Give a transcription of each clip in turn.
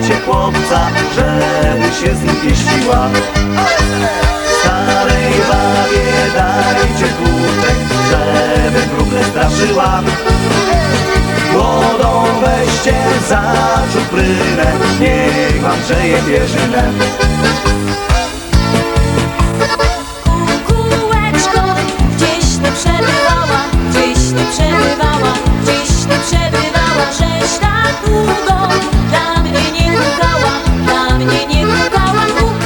Słuchajcie chłopca, żeby się z nim pieściła. Starej babie dajcie kłódek, żeby wróble straszyła. Młodą weźcie za czuprynę, niech wam grzeje pierzynę. Kółeczko, gdzieś ty przebywała, gdzieś ty przebywała, gdzieś ty przebywała, żeś tak długo dla mnie nie pukała, dla mnie nie pukała.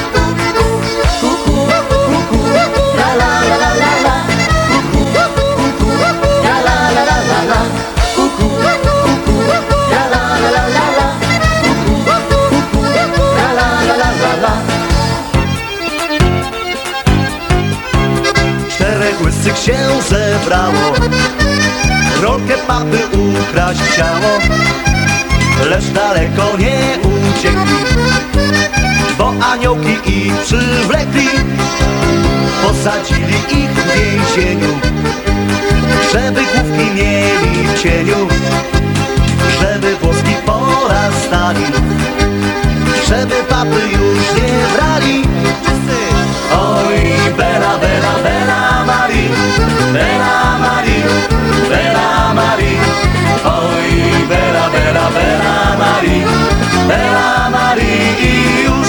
Kuku, la la la la la la. Kuku, la la la la la la. Kuku, la la la la la la. Kuku, la la la la la la. Czterech łysych się zebrało, rolkę papy ukraść chciało, lecz daleko nie uciekli, bo aniołki ich przywlekli. Posadzili ich w więzieniu, żeby główki mieli w cieniu, żeby włoski porastali, żeby papy już nie brali. Oj, bella, bella, bella Marie, bella Marie, bella Marie. Oj, bella, bella, bella Marie, bella Marie i już.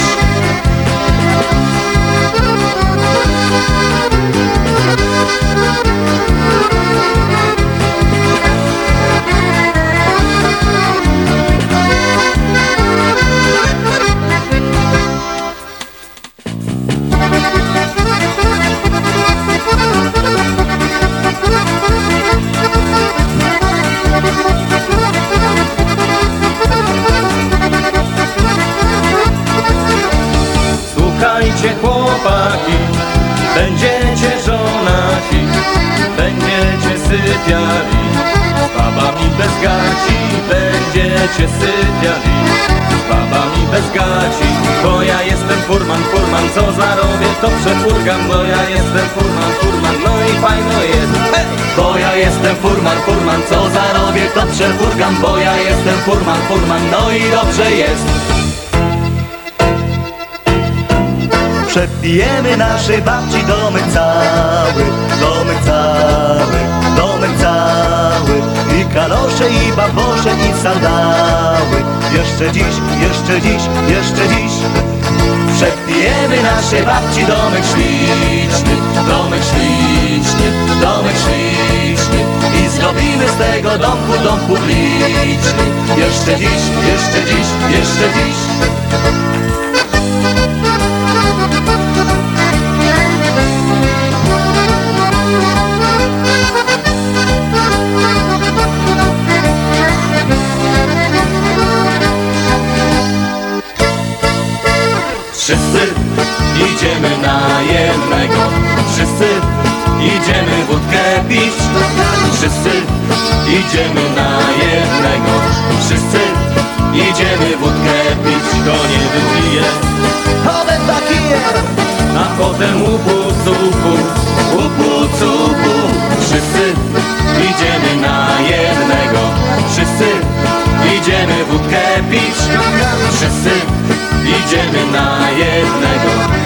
Słuchajcie chłopaki, będziecie żonaci, będziecie sypiali, z babami bez gaci, będziecie sypiali, z babami bez gaci. Bo ja jestem furman, furman, co zarobię to przefurgam, bo ja jestem furman, furman, no i fajno jest. Hej! Bo ja jestem furman, furman, co zarobię to przefurgam, bo ja jestem furman, furman, no i dobrze jest. Przebijemy naszej babci domek cały, domek cały, domek cały. I kalosze, i babosze, i sandały. Jeszcze dziś, jeszcze dziś, jeszcze dziś. Przebijemy naszej babci domek śliczny, domek śliczny, domek śliczny. I zrobimy z tego domku dom publiczny. Jeszcze dziś, jeszcze dziś, jeszcze dziś. Wszyscy idziemy na jednego, wszyscy idziemy wódkę pić. Wszyscy idziemy na jednego, wszyscy idziemy wódkę pić. Kto nie wypije, chodę takie, a potem łupu cupu, łupu cupu. Wszyscy idziemy na jednego, wszyscy idziemy wódkę pić. Wszyscy idziemy na jednego.